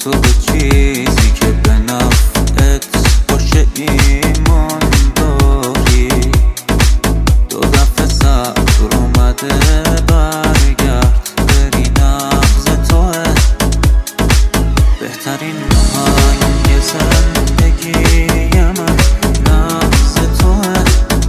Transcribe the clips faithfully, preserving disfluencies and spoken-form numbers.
تو به چیزی که به نفعت باشه ایمان داری. دو دفعه صبر اومده برگرد بری نبض توه. بهترین آهنگ زندگی من نبض توه.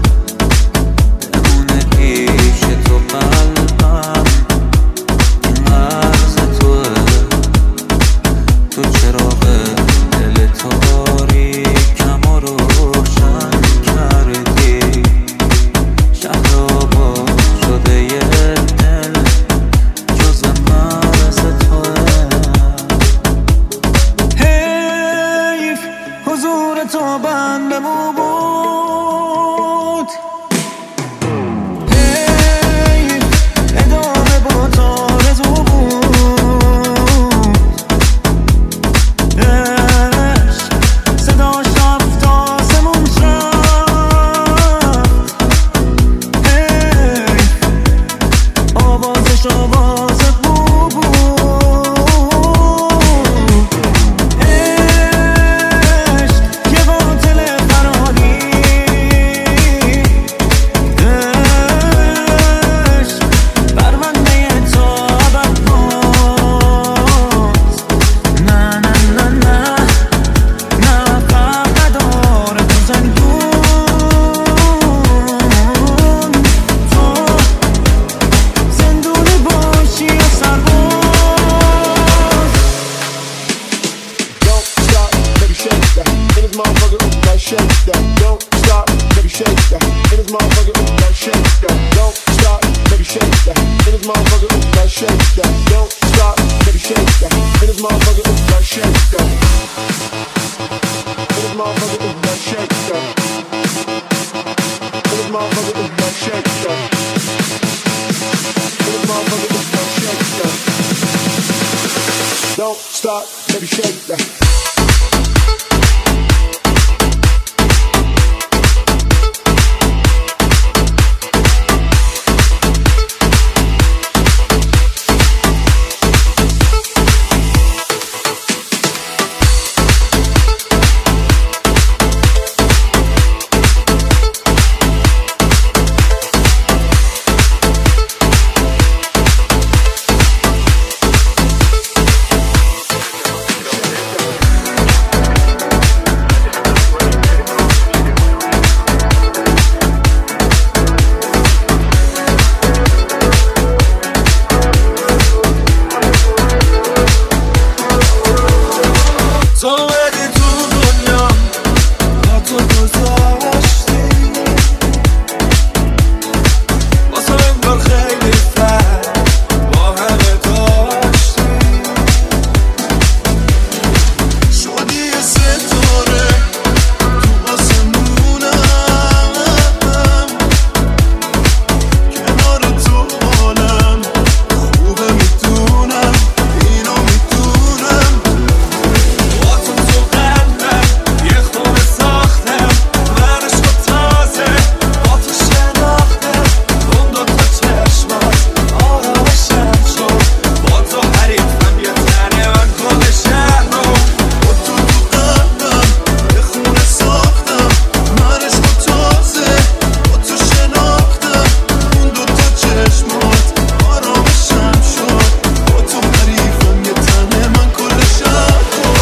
بمونه پیش تو قلبم این عرض توه. تو چراغ دل تاریکم و روشن کردی. شهر آباد شده یه دل جز مرز توه. حیف حضور تو بندمو بود. حیف ادامه با تو رزو بود. عشق صداش رفت آسمون شد. حیف آوازش آواز بو بود. عشق که قاتل فراری. عشق پرونده تا ابد باز. نه نه نه نه نه فقط داره تو زندون. تو زندونی باشی یا سرباز. Don't stop, baby shake that. In his motherfucker, ooh, like shake that. Don't stop, baby shake that. In his motherfucker, ooh, like shake that. Don't stop, baby shake that. In his motherfucker, ooh, like shake that. Don't stop, baby shake that. In his motherfucker, ooh, like shake that. In his motherfucker, ooh, like shake that. In his motherfucker, ooh, like shake that. In his motherfucker, ooh, like shake that. Don't stop, baby shake that. تو اومدی تو دنیا با تو گذاشتی. واسه انگار خیلی فرق با همه داشتی. شدی یه ستاره تو آسمونم. کنار تو حالم خوبه میدونم. اینو میدونم. با تو تو قلبم یه خونه ساختم. من عشق تازه با تو شناختم. اون دوتا چشمات آرامشم شد. با تو حریفم یه تنه من کل شهر رو. با تو تو قلبم یه خونه ساختم. من عشق تازه با تو شناختم. اون دوتا چشمات آرامشم شد. با تو حریفم یه تنه من کل شهر رو.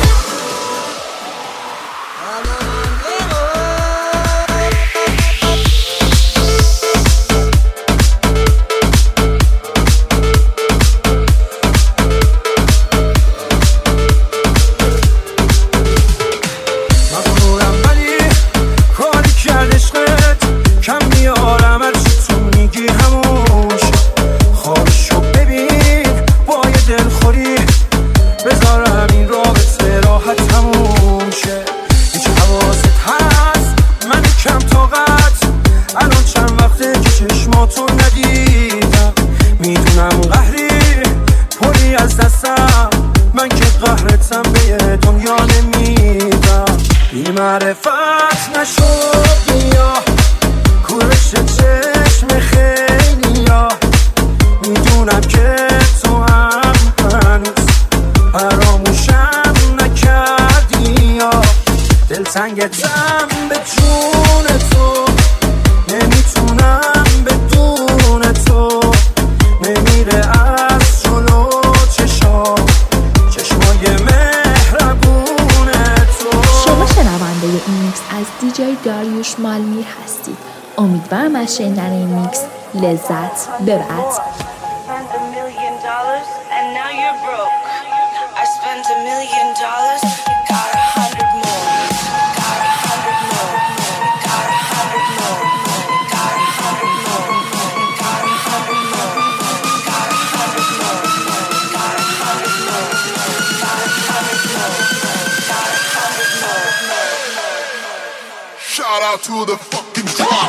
مغرورم ولی کاری کرد عشقت. کم میارم هرچی تو میگی همون شد. خوابشو ببین با یه دلخوری. بذارم این رابطه راحت تموم شه. هیچ حواست هست من کم طاقت. الان چند وقته که چشماتو ندیدم. میدونم قهری پری از دستم. من که قهرتم به یه دنیا نمیدم. بی معرفت نشد بیا کورش چشم خیلی ها. میدونم که تو هم هنوز فراموشم تنگتم به جون تو، نمیتونم بدون تو، نمیره از جلو چشام چشمای مهربون تو. شما شنونده این میکس از دیجی داریوش مالمیر هستید. امیدوارم از شنیدن این میکس لذت ببرید. Shout out to the fucking top.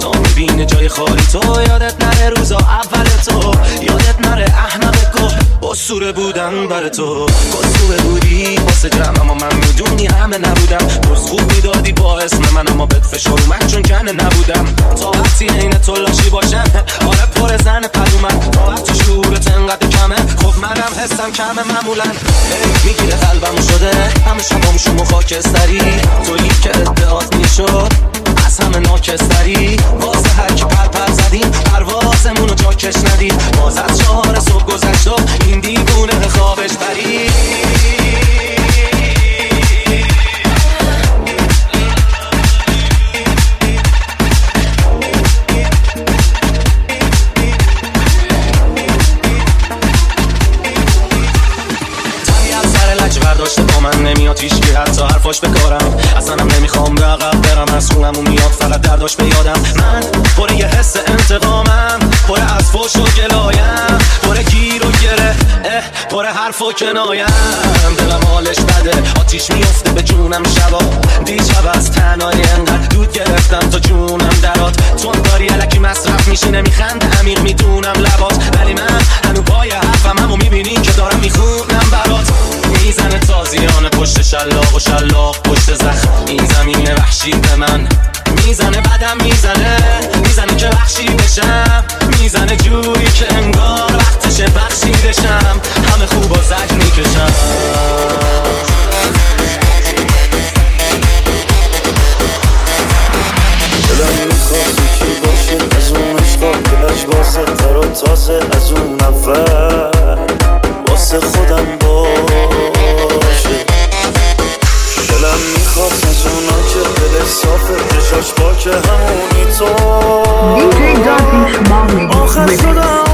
خالی تو یادت نره روزا اول تو یادت نره احمق گل قصور بودم برای تو، قصور بودی واسه جمع اما من میدونی همه نبودم. روز خوب میدادی با اسم من اما بد فشار اومد چون کنه نبودم. تا وقتی عین تو لاشی باشم آره پر زن پدومن، تا وقتی شعورت انقدر کمه خب منم حسم کمه معمولا. میگیره قلبم شده همه شبام شما خاکستری، تویی که ادعات میشد از همه ناکستری. واسه هر کی پر پر زدیم پروازمونو جاکش ندید، باز از چهار صبح گذشت و این دیوونه خوابش پرید. برداشته با من نمیاد هیچکی حتی حرفاش بکارم، اصلا هم نمیخوام به عقب برم، از خونم اون میاد فقط درداش بیادم. من پر یه حس انتقامم، پر از فوش و گلایم، پر گیر و گره پر حرف و کنایم. دلم حالش بده آتیش میفته به جونم شبا، دیشب از تنهایی انقدر دود گرفتم تا جونم درات. چون داری الکی مصرف میشی نمیخنده عمیق میدونم لبات، ولی من هنو پای حرفم همو میبینی که دارم میخونم برات. میزنه تازیانه پشت شلاق و شلاق پشت زخم، این زمین وحشی به من میزنه بدم میزنه، میزنه که وحشی بشم، میزنه جوری که انگار وقتشه بخشیدشم، همه خوب و زج میکشم. دلم میخواد یکی باشه از اون عشقا که لجبازه تر و تازه از اون اول واسه خودم باشه. دلم میخواد از اونا که دل صافه چشاش پاکه همونی تو آخر شدم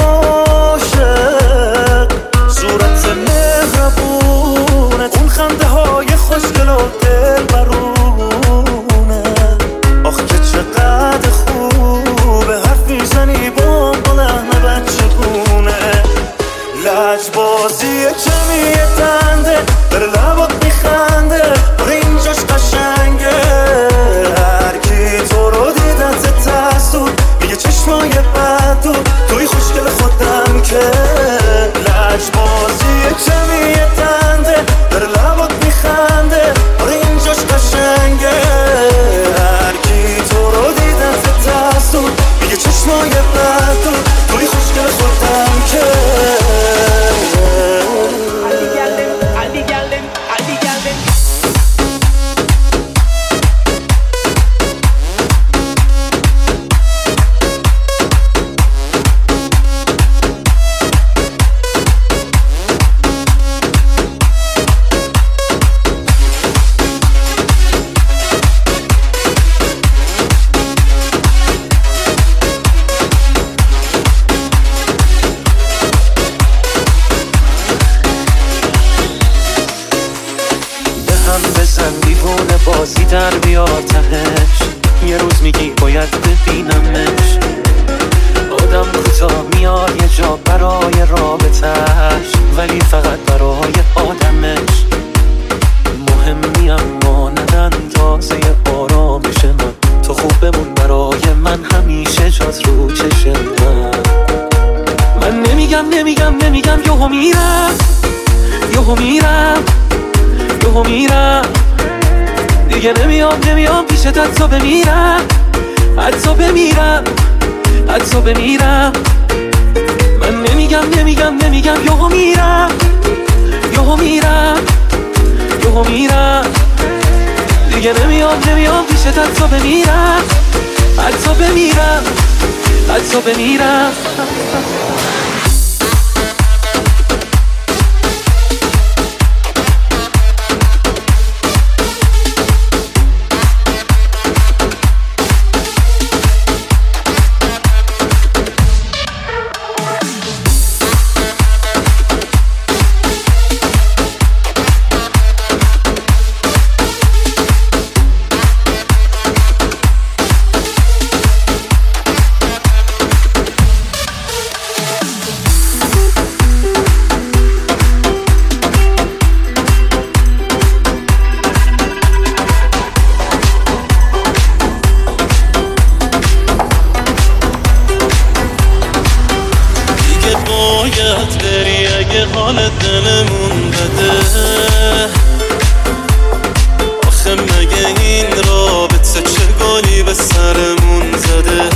عاشق صورت مهربونت، اون خنده های خوشگل و دل برونه. آخ که چقدر خوبه حرف میزنی با لحن بچه گونه، لجبازی کمیه تنده بر لبات میخنده بر اینجاش قشنگه. هر کی تو رو دیدت ترسود میگه چشمای بد و توی خوشگل خودم که. لجبازی کمیه تنده بر لبات میخنده بر اینجاش قشنگه. هر کی تو رو دیدت ترسود میگه چشمای بد و توی خوشگل خودم که. بازی در بیاتهش یه روز میگی باید ببینمش، آدم کوتاه میاد یه جا برای رابطهش ولی فقط برای آدمش. مهمی اما ندن تازه آرامش من، تو خوب بمون برای من همیشه جات رو چشم من. من نمیگم نمیگم نمیگم یهو میرم یهو میرم یهو میرم دیگه نمیام نمیام پیشت حتی بمیرم حتی بمیرم حتی بمیرم. من نمیگم نمیگم نمیگم یهو میرم یهو میرم یهو میرم دیگه نمیام نمیام پیشت حتی بمیرم حتی بمیرم حتی بمیرم. میگه حال دلمون بده. آخه مگه این رابطه چه گلی به سرمون زده؟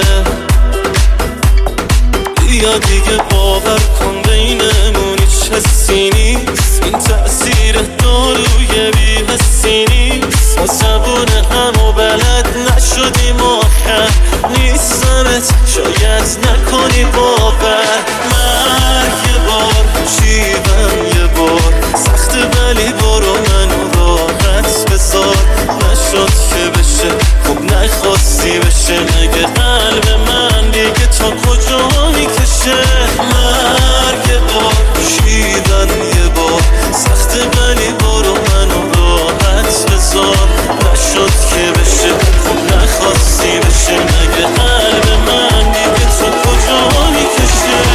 یا دیگه باور کن بینمون هیچ حسی نیست، این تأثیر داروی بی حسی نیست. ما زبون هم و بلد نشدیم آخر نیستمت شاید نکنی باور. مرگ یه بار شیون یه بار سخت ولی برو منو راحت بذار. نشد که بشه خب نخواستی بشه، مگه قلب من دیگه تا کجا میکشه؟ مرگ یه بار شیون یه بار سخت ولی برو منو راحت بذار. نشد که بشه خب نخواستی بشه، مگه قلب من دیگه تا کجا میکشه؟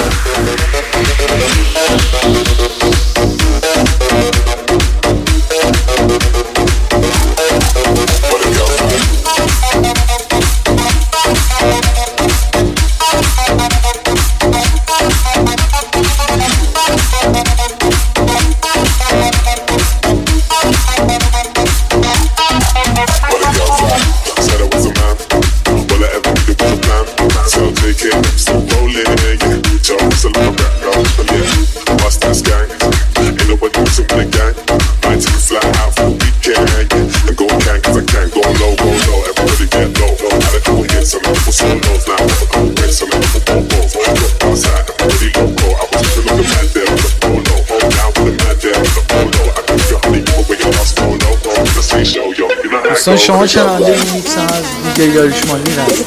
دوستان شما شنونده این میکس هم از دیجی داریوش مالمیر هست.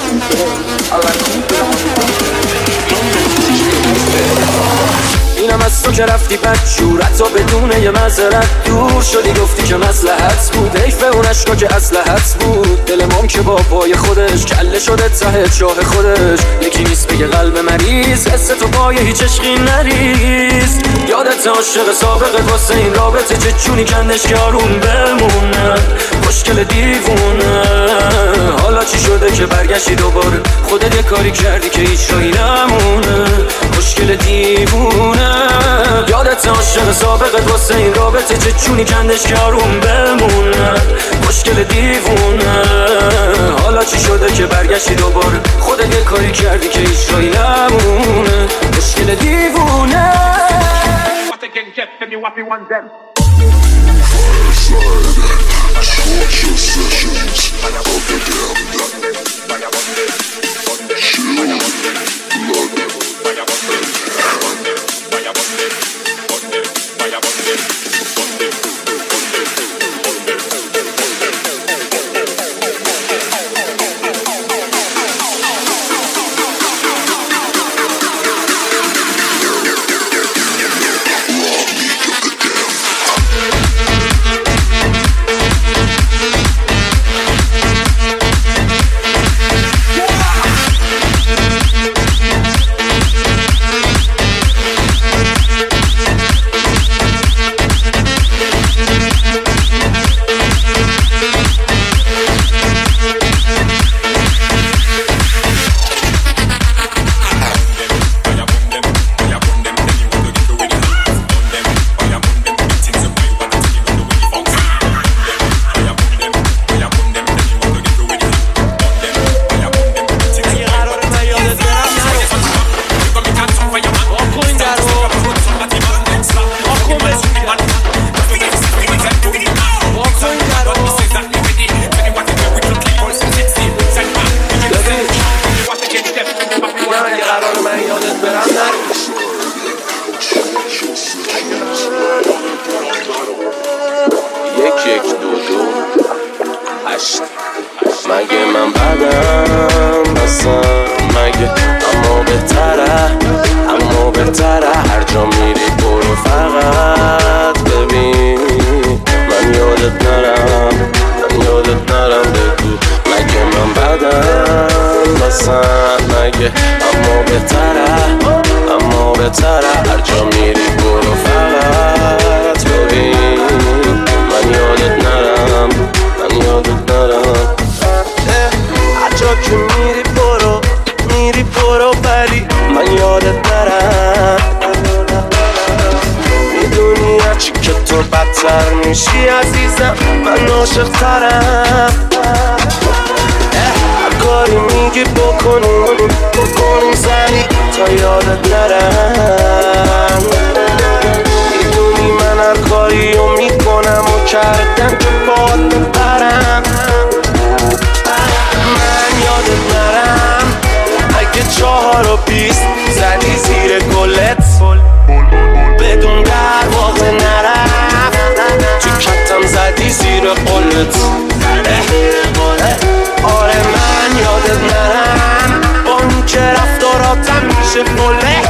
اینم از تو که رفتی بدجورت و بدون یه مذرت دور شدی، گفتی که مصلحت بود. حیف اون عشقا که اصلحت بود. دل مام که با پای خودش کله شده ته چاه خودش. یکی نیست بگه قلب مریض حس تو پای هیچ عشقی نریز. یادت عاشق سابقت واسه این رابطه چه چونی کندش که آروم بمونه. مشکل دیوونه حالا چی شده که برگشتی دوباره؟ خودت یه کاری کردی که هیچ جایی نمونه. مشکل دیوونه یادت عاشق سابقت واسه این رابطه چه چونی کندش که آروم بمونه. مشکل دیوونه حالا چی شده که برگشتی دوباره؟ خودت یه کاری کردی که هیچ جایی نمونه. مشکل دیوونه Torture sessions of the damned. مگه من بدم بسم مگه اما بهتره اما بهتره هر جا میری برو فقط ببین من یادت نرم من یادت نرم بگو مگه من بدم بسم مگه اما بهتره اما بهتره هر جا میری برو فقط ببین من یادت نرم من یادت نرم هر جا که میری برو میری برو ولی من یادت نرم میشی عزیزم من عاشق ترم هر کاری میگی بکنیم بکنیم زنی تا یادت نرم میدونی من هر کاری رو میکنم و کردم که باد ببرم من یادت نرم اگه چهار و بیست زدی زیر گلت بدون در واقع نرفت تو کتم زدی زیر قلت آره من یادت نرم با این که رفتاراتم میشه بله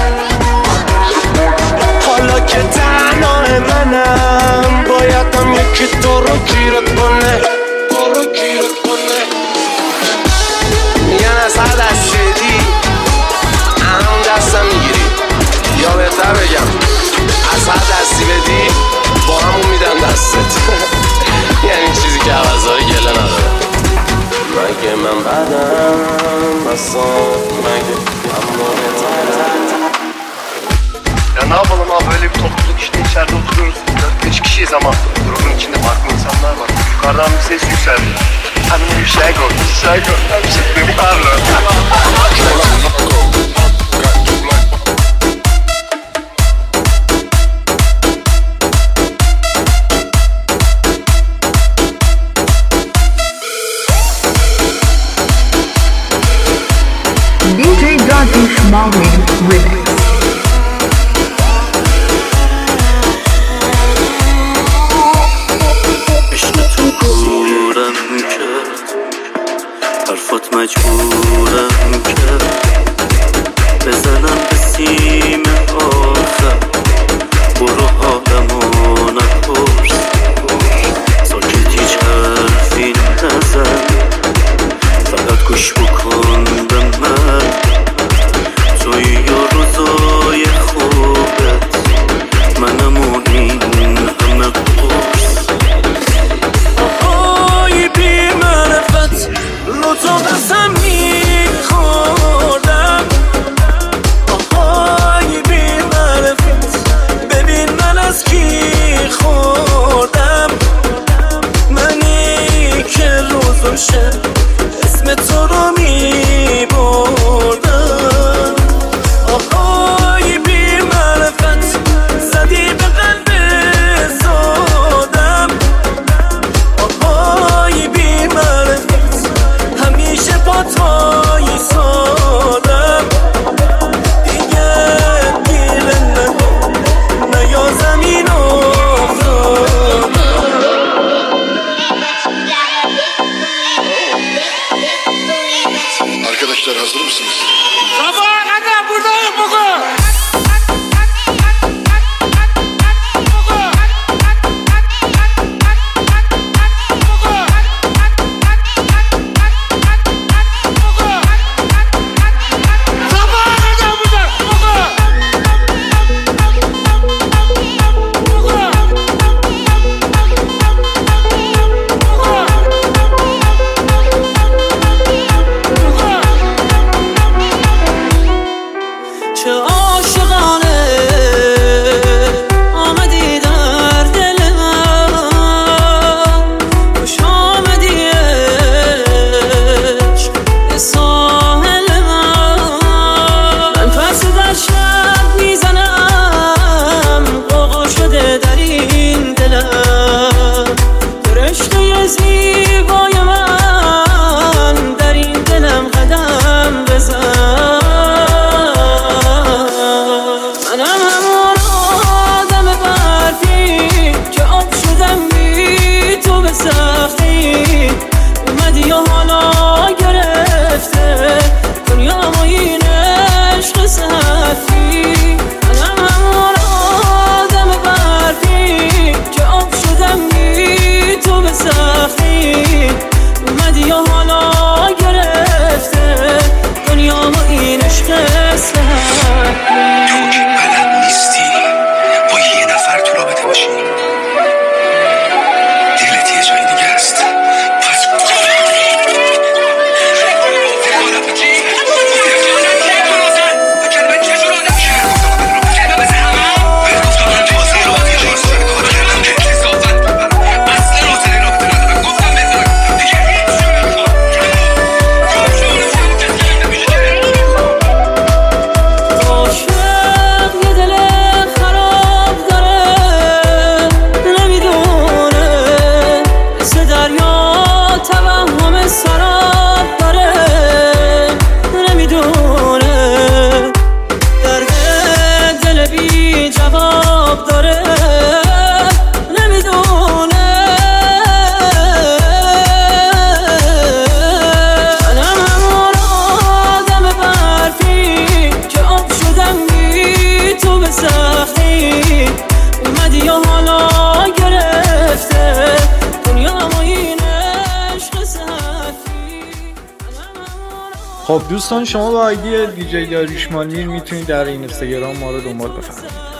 حالا که تنها منم بایدم یکی تو رو گیرت کنه تو رو گیرت کنه میگن از هر دست بدی همون دستم میگیری یا بهتر بگم از هر دستی بدی با همون میدن دستت یعنی چیزی که عوضای گله نداره مگه من بدم بسان mege Ya ne yapalım abi, böyle bir topluluk işte, içeride oturuyoruz, dört beş kişiyiz ama grubun içinde farklı insanlar var. Yukarıdan bir ses yükseldi. Hani bir şey gol, şey gol, bir şey mi parla? دی جی داریوش مالمی ریمیکس. مجبورم کرد حرفات مجبورم کرد بزنم به سیم آخر برو حالمو نپرس ساکت هیچ حرفی نزن فقط گوش بکن به من توی یا روزای خوبت منم و این همه قرص رو تو قسم میخوردم آهای بی معرفت ببین من از کی خوردم منی که روز و شب اسم تو رو میبردم آهای بی معرفت زدی به قلب زادم آهای بی معرفت همیشه با تایی سادم دیگه گیره نکن نیا زمین افتادم Arkadaşlar hazır mısınız? Sabaha kadar buradayım bugün. چه عاشق خب دوستان، شما با آیدی دیجی داریوش مالمیر میتونید در اینستاگرام ما رو دنبال بفرمایید.